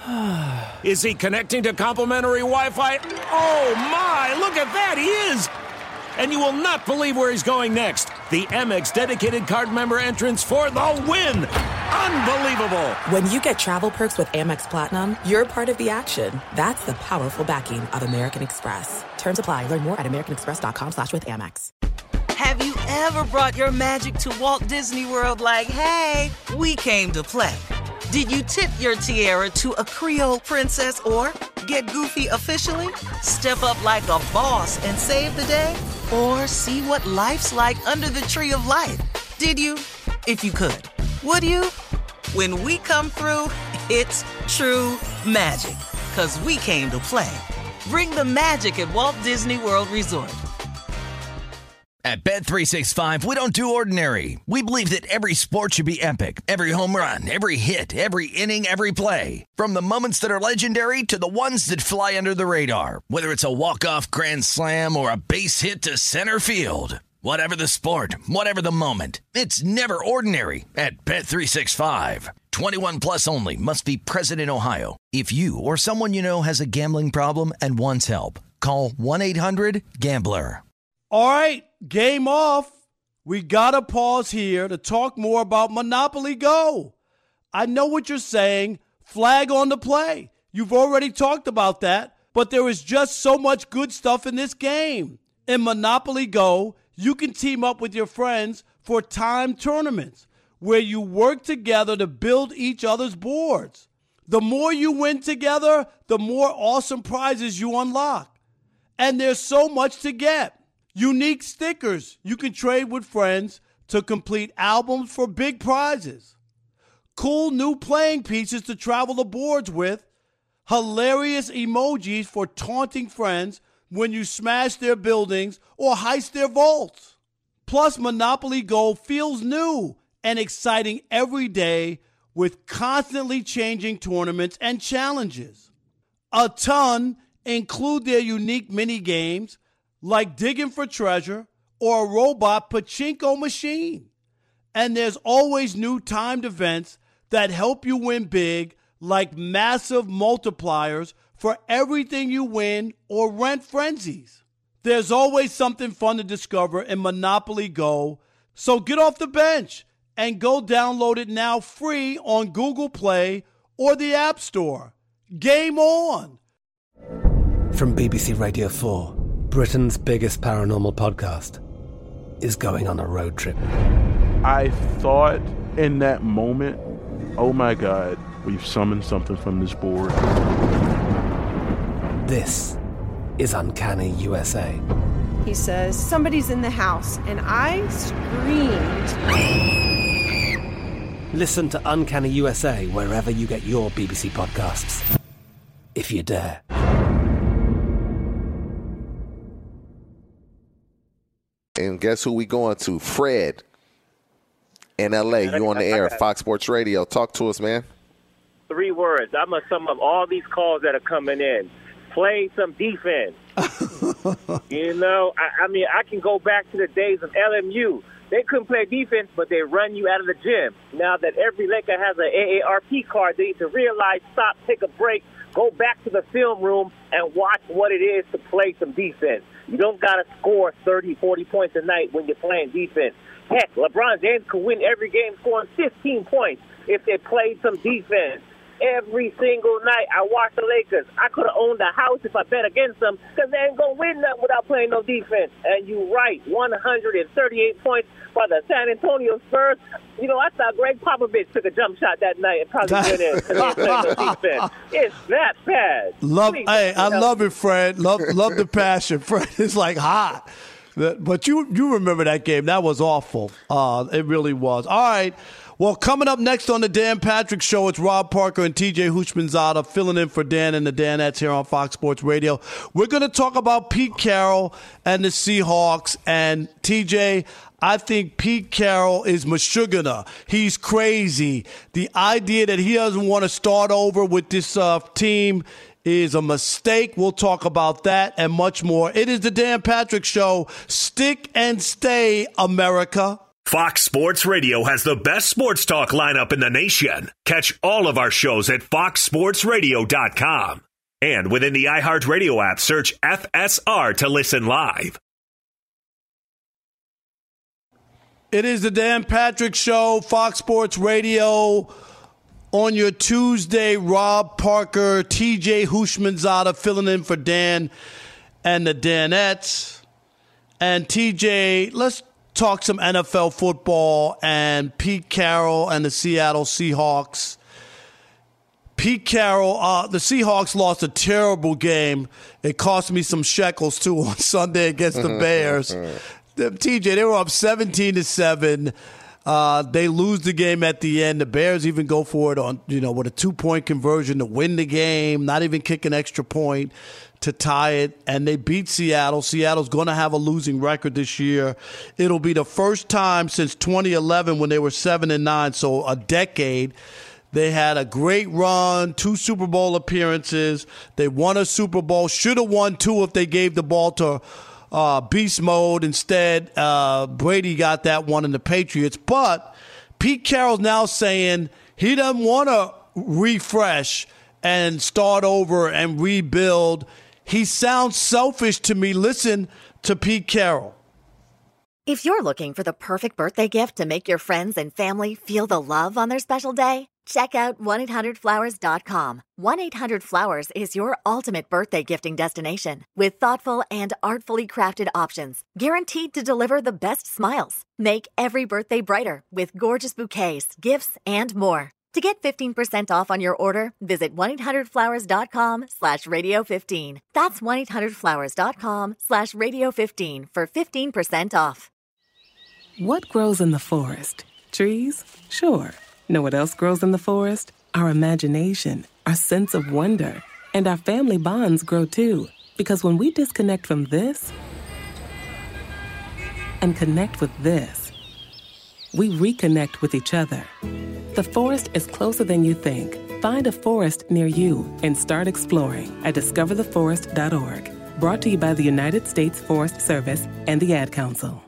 Is he connecting to complimentary Wi-Fi? Oh, my. Look at that. He is. And you will not believe where he's going next. The Amex dedicated card member entrance for the win. Unbelievable. When you get travel perks with Amex Platinum, you're part of the action. That's the powerful backing of American Express. Terms apply. Learn more at americanexpress.com/withAmex. Have you ever brought your magic to Walt Disney World like, hey, we came to play? Did you tip your tiara to a Creole princess or get goofy officially? Step up like a boss and save the day? Or see what life's like under the tree of life? Did you? If you could. Would you? When we come through, it's true magic. 'Cause we came to play. Bring the magic at Walt Disney World Resort. At Bet365, we don't do ordinary. We believe that every sport should be epic. Every home run, every hit, every inning, every play. From the moments that are legendary to the ones that fly under the radar. Whether it's a walk-off grand slam or a base hit to center field. Whatever the sport, whatever the moment. It's never ordinary at Bet365. 21 plus only. Must be present in Ohio. If you or someone you know has a gambling problem and wants help, call 1-800-GAMBLER. All right, game off. We got to pause here to talk more about Monopoly Go. I know what you're saying. Flag on the play. You've already talked about that, but there is just so much good stuff in this game. In Monopoly Go, you can team up with your friends for timed tournaments where you work together to build each other's boards. The more you win together, the more awesome prizes you unlock. And there's so much to get. Unique stickers you can trade with friends to complete albums for big prizes. Cool new playing pieces to travel the boards with. Hilarious emojis for taunting friends when you smash their buildings or heist their vaults. Plus, Monopoly Go feels new and exciting every day with constantly changing tournaments and challenges. A ton include their unique mini games like digging for treasure or a robot pachinko machine. And there's always new timed events that help you win big, like massive multipliers for everything you win or rent frenzies. There's always something fun to discover in Monopoly Go, so get off the bench and go download it now free on Google Play or the App Store. Game on! From BBC Radio 4, Britain's biggest paranormal podcast is going on a road trip. I thought in that moment, oh my God, we've summoned something from this board. This is Uncanny USA. He says, somebody's in the house, and I screamed. Listen to Uncanny USA wherever you get your BBC podcasts, if you dare. And guess who we going to? Fred in L.A. You on the air, Fox Sports Radio. Talk to us, man. 3 words. I'm going to sum up all these calls that are coming in. Play some defense. You know, I mean, I can go back to the days of LMU. They couldn't play defense, but they run you out of the gym. Now that every Laker has an AARP card, they need to realize, stop, take a break, go back to the film room and watch what it is to play some defense. You don't got to score 30, 40 points a night when you're playing defense. Heck, LeBron James could win every game scoring 15 points if they played some defense. Every single night I watch the Lakers. I could have owned a house if I bet against them because they ain't going to win nothing without playing no defense. And you're right, 138 points by the San Antonio Spurs. You know, I thought Greg Popovich took a jump shot that night and probably went in because he ain't playing no defense. It's that bad. I love it, Fred. Love the passion. Fred, it's like hot. But you remember that game. That was awful. It really was. All right. Well, coming up next on the Dan Patrick Show, it's Rob Parker and TJ Houshmandzadeh filling in for Dan and the Danettes here on Fox Sports Radio. We're going to talk about Pete Carroll and the Seahawks. And TJ, I think Pete Carroll is Meshuggah. He's crazy. The idea that he doesn't want to start over with this team is a mistake. We'll talk about that and much more. It is the Dan Patrick Show. Stick and stay, America. Fox Sports Radio has the best sports talk lineup in the nation. Catch all of our shows at foxsportsradio.com. And within the iHeartRadio app, search FSR to listen live. It is the Dan Patrick Show, Fox Sports Radio. On your Tuesday, Rob Parker, TJ Houshmandzadeh filling in for Dan and the Danettes. And TJ, let's talk some NFL football and Pete Carroll and the Seattle Seahawks. Pete Carroll, the Seahawks lost a terrible game. It cost me some shekels, too, on Sunday against the Bears. TJ, they were up 17-7. They lose the game at the end. The Bears even go for it on, with a 2-point conversion to win the game, not even kick an extra point to tie it, and they beat Seattle. Seattle's going to have a losing record this year. It'll be the first time since 2011 when they were 7-9, so a decade. They had a great run, 2 Super Bowl appearances. They won a Super Bowl. Should have won 2 if they gave the ball to beast mode. Instead, Brady got that one in the Patriots. But Pete Carroll's now saying he doesn't want to refresh and start over and rebuild. He sounds selfish to me. Listen to Pete Carroll. If you're looking for the perfect birthday gift to make your friends and family feel the love on their special day, check out 1-800-Flowers.com. 1-800-Flowers is your ultimate birthday gifting destination with thoughtful and artfully crafted options, guaranteed to deliver the best smiles. Make every birthday brighter with gorgeous bouquets, gifts, and more. To get 15% off on your order, visit 1-800-Flowers.com/radio15. That's 1-800-Flowers.com/radio15 for 15% off. What grows in the forest? Trees? Sure. Know what else grows in the forest? Our imagination, our sense of wonder, and our family bonds grow too. Because when we disconnect from this and connect with this, we reconnect with each other. The forest is closer than you think. Find a forest near you and start exploring at discovertheforest.org. Brought to you by the United States Forest Service and the Ad Council.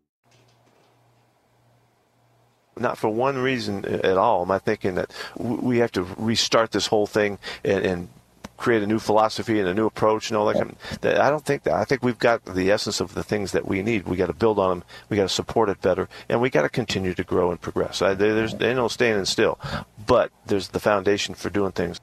Not for one reason at all am I thinking that we have to restart this whole thing and create a new philosophy and a new approach and all that. I don't think that. I think we've got the essence of the things that we need. We got to build on them. We got to support it better, and we got to continue to grow and progress. There's no standing still, but there's the foundation for doing things.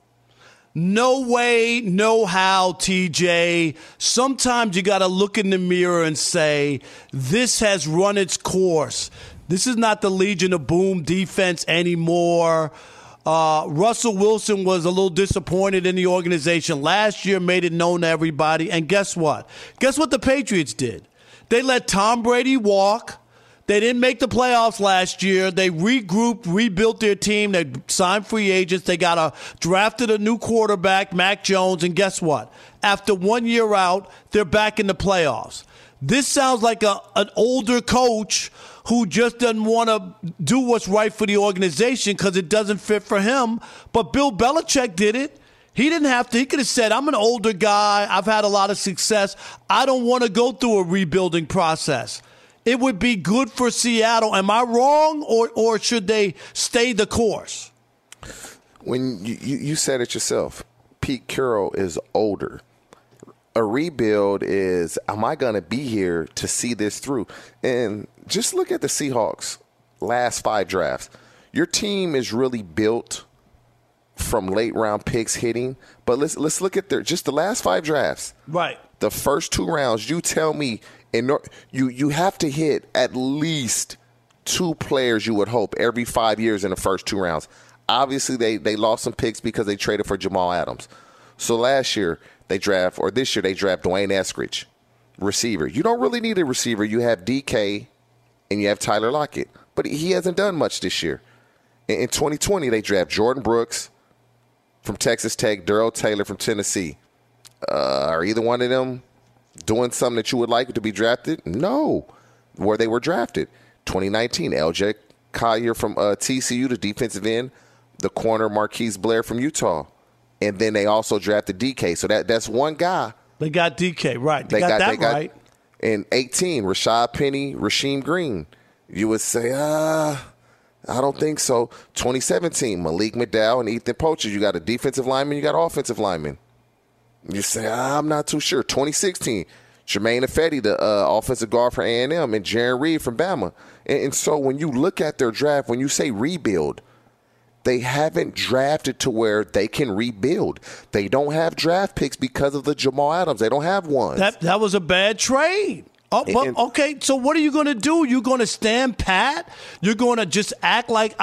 No way, no how, TJ. Sometimes you got to look in the mirror and say, this has run its course. This is not the Legion of Boom defense anymore. Russell Wilson was a little disappointed in the organization last year, made it known to everybody. And guess what? Guess what the Patriots did? They let Tom Brady walk. They didn't make the playoffs last year. They regrouped, rebuilt their team. They signed free agents. They drafted a new quarterback, Mac Jones. And guess what? After 1 year out, they're back in the playoffs. This sounds like an older coach who just doesn't want to do what's right for the organization because it doesn't fit for him. But Bill Belichick did it. He didn't have to. He could have said, I'm an older guy. I've had a lot of success. I don't want to go through a rebuilding process. It would be good for Seattle. Am I wrong, or should they stay the course? When you said it yourself, Pete Carroll is older. A rebuild is, am I going to be here to see this through? And just look at the Seahawks last 5 drafts. Your team is really built from late round picks hitting, but let's look at just the last 5 drafts. Right. The first 2 rounds, you tell me, you have to hit at least 2 players, you would hope, every 5 years in the first 2 rounds. Obviously, they lost some picks because they traded for Jamal Adams. So this year they draft Dwayne Eskridge, receiver. You don't really need a receiver. You have DK and you have Tyler Lockett. but he hasn't done much this year. In 2020, they draft Jordan Brooks from Texas Tech, Darrell Taylor from Tennessee. Are either one of them doing something that you would like to be drafted? No, where they were drafted. 2019, LJ Collier from TCU, the defensive end, the corner Marquise Blair from Utah. And then they also drafted DK. So that's one guy. They got DK, right. They got that right. In 18, Rashad Penny, Rasheem Green. You would say, I don't think so. 2017, Malik McDowell and Ethan Pocher. You got a defensive lineman, you got an offensive lineman. You say, I'm not too sure. 2016, Jermaine Ifedi, the offensive guard for A&M, and Jaron Reed from Bama. And so when you look at their draft, when you say rebuild, they haven't drafted to where they can rebuild. They don't have draft picks because of the Jamal Adams. They don't have one. That was a bad trade. Okay, so what are you going to do? You're going to stand pat? You're going to just act like,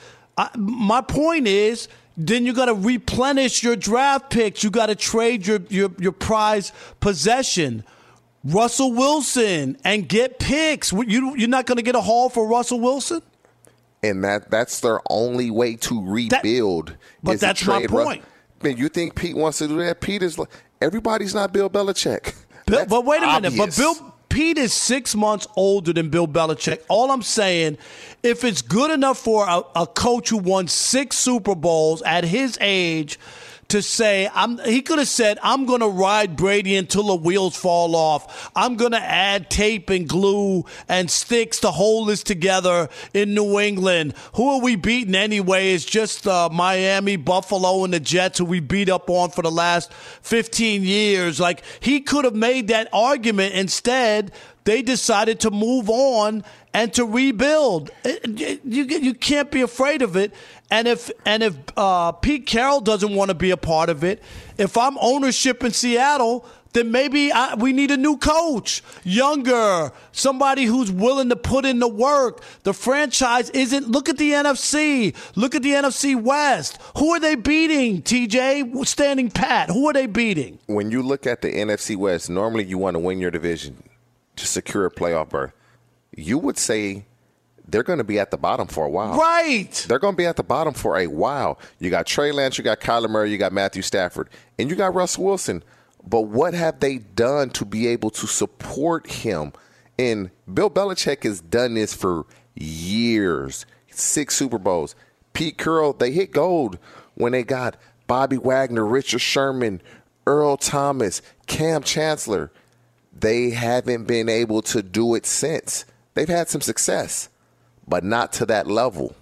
my point is, then you got to replenish your draft picks. You got to trade your prize possession. Russell Wilson and get picks. You're not going to get a haul for Russell Wilson? And that's their only way to rebuild. But that's my point. Man, you think Pete wants to do that? Pete is like, everybody's not Bill Belichick. But wait a minute. Obvious. But Pete is 6 months older than Bill Belichick. All I'm saying, if it's good enough for a coach who won 6 Super Bowls at his age to say, he could have said, I'm going to ride Brady until the wheels fall off. I'm going to add tape and glue and sticks to hold this together in New England. Who are we beating anyway? It's just Miami, Buffalo, and the Jets who we beat up on for the last 15 years. Like, he could have made that argument. Instead, they decided to move on and to rebuild. You can't be afraid of it. And if Pete Carroll doesn't want to be a part of it, if I'm ownership in Seattle, then maybe we need a new coach, younger, somebody who's willing to put in the work. The franchise isn't. Look at the NFC. Look at the NFC West. Who are they beating, TJ? Standing pat. Who are they beating? When you look at the NFC West, normally you want to win your division to secure a playoff berth. You would say they're going to be at the bottom for a while. Right. They're going to be at the bottom for a while. You got Trey Lance, you got Kyler Murray, you got Matthew Stafford, and you got Russell Wilson. But what have they done to be able to support him? And Bill Belichick has done this for years. 6 Super Bowls. Pete Carroll, they hit gold when they got Bobby Wagner, Richard Sherman, Earl Thomas, Cam Chancellor. They haven't been able to do it since. They've had some success, but not to that level.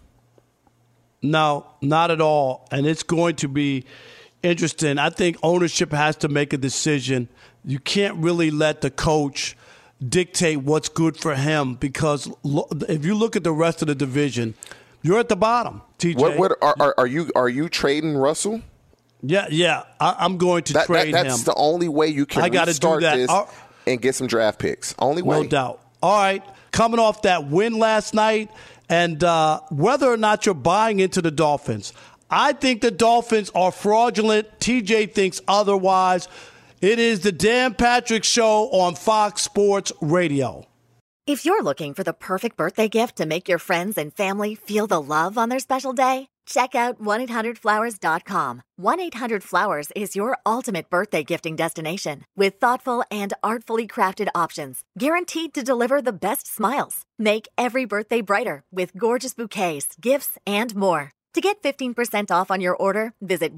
No, not at all. And it's going to be interesting. I think ownership has to make a decision. You can't really let the coach dictate what's good for him, because if you look at the rest of the division, you're at the bottom, TJ. What are you trading Russell? Yeah. I'm going to trade him. That's the only way you can restart this and get some draft picks. Only way. No doubt. All right. Coming off that win last night, and whether or not you're buying into the Dolphins, I think the Dolphins are fraudulent. TJ thinks otherwise. It is the Dan Patrick Show on Fox Sports Radio. If you're looking for the perfect birthday gift to make your friends and family feel the love on their special day, check out 1-800-Flowers.com. 1-800-Flowers is your ultimate birthday gifting destination with thoughtful and artfully crafted options, guaranteed to deliver the best smiles. Make every birthday brighter with gorgeous bouquets, gifts, and more. To get 15% off on your order, visit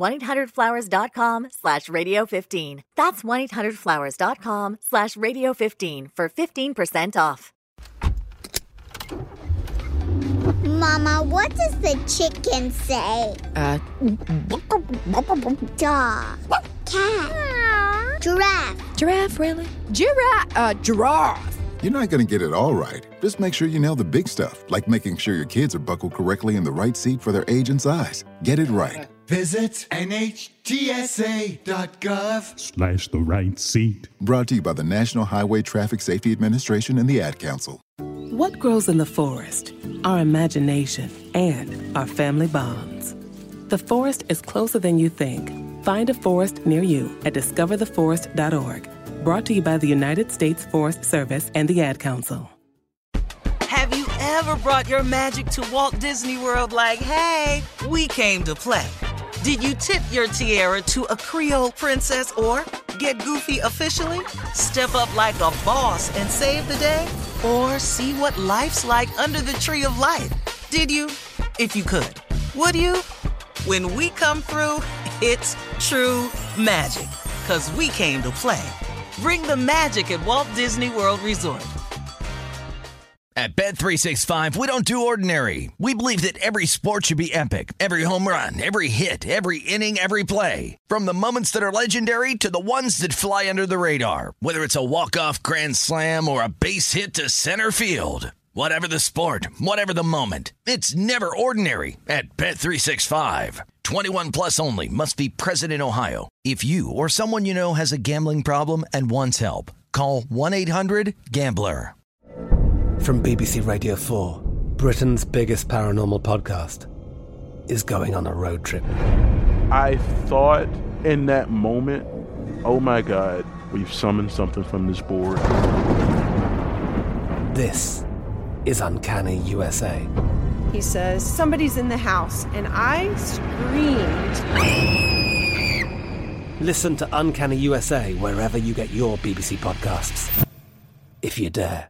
1-800-Flowers.com/radio15. That's 1-800-Flowers.com/radio15 for 15% off. Mama, what does the chicken say? Dog. Cat. Giraffe. Giraffe, really? Giraffe. You're not going to get it all right. Just make sure you nail the big stuff, like making sure your kids are buckled correctly in the right seat for their age and size. Get it right. Visit NHTSA.gov/the right seat. Brought to you by the National Highway Traffic Safety Administration and the Ad Council. What grows in the forest? Our imagination and our family bonds. The forest is closer than you think. Find a forest near you at discovertheforest.org. Brought to you by the United States Forest Service and the Ad Council. Have you ever brought your magic to Walt Disney World like, hey, we came to play? Did you tip your tiara to a Creole princess or get goofy officially? Step up like a boss and save the day? Or see what life's like under the tree of life? Did you? If you could. Would you? When we come through, it's true magic. 'Cause we came to play. Bring the magic at Walt Disney World Resort. At Bet365, we don't do ordinary. We believe that every sport should be epic. Every home run, every hit, every inning, every play. From the moments that are legendary to the ones that fly under the radar. Whether it's a walk-off grand slam or a base hit to center field. Whatever the sport, whatever the moment. It's never ordinary at Bet365. 21 plus only. Must be present in Ohio. If you or someone you know has a gambling problem and wants help, call 1-800-GAMBLER. From BBC Radio 4, Britain's biggest paranormal podcast is going on a road trip. I thought in that moment, oh my God, we've summoned something from this board. This is Uncanny USA. He says, somebody's in the house, and I screamed. Listen to Uncanny USA wherever you get your BBC podcasts, if you dare.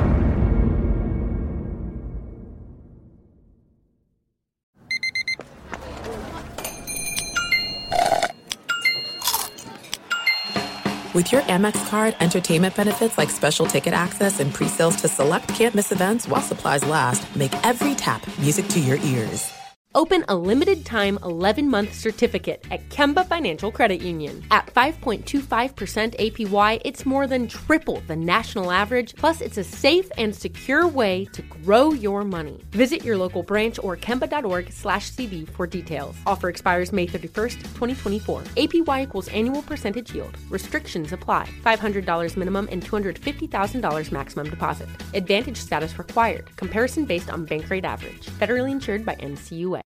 With your Amex card, entertainment benefits like special ticket access and pre-sales to select can't-miss events while supplies last make every tap music to your ears. Open a limited-time 11-month certificate at Kemba Financial Credit Union. At 5.25% APY, it's more than triple the national average, plus it's a safe and secure way to grow your money. Visit your local branch or kemba.org/cb for details. Offer expires May 31st, 2024. APY equals annual percentage yield. Restrictions apply. $500 minimum and $250,000 maximum deposit. Advantage status required. Comparison based on bank rate average. Federally insured by NCUA.